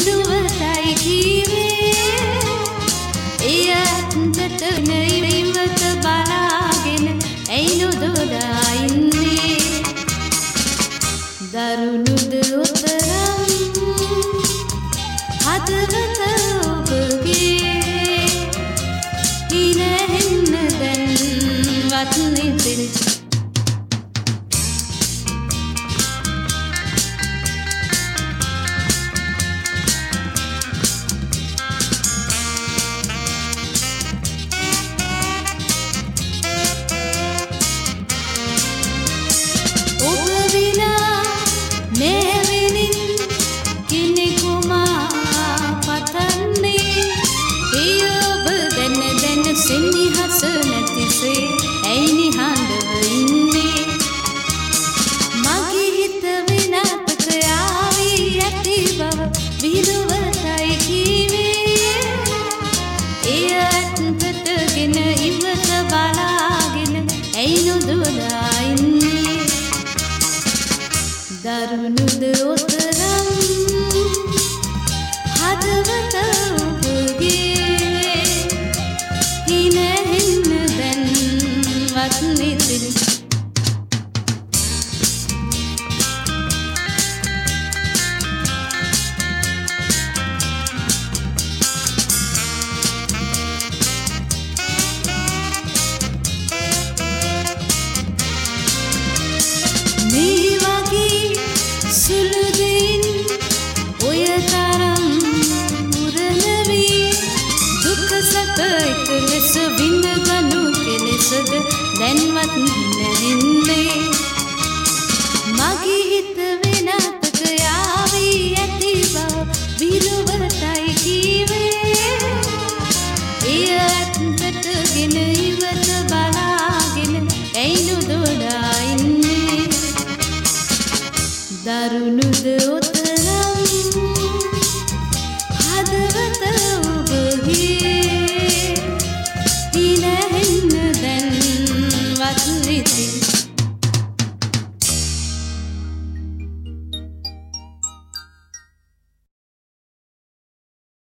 විනුවතයි කීවේ එයන්ට නෙයිවත බලාගෙන ඇයි නොදොලා ඉන්නේ දරුණුද උතරම් හදවත ඔබගේ හිනෙන්න දැන්වත් නිදිරි සිනිහස නැතිසේ ඇයි නිහඬව ඉන්නේ මගේ හිත විනාපක ආවී ඇති බව විනුවතයි කීවේ එය ඇත්තටගෙන ඉවත බලාගෙන ඇයි නොදොලා ඉන්නේ දරුණුද උතරම් හදවත ඔබගේ හිනෙන්න දැන්වත් නිදිරි මේ වගේ සුළු දෙයින් ඔය තරම් පුරනවී දුක සැප එක ලෙස විඳගනු කෙලෙසද දැන්වත් නැහින්නේ මගේ හිත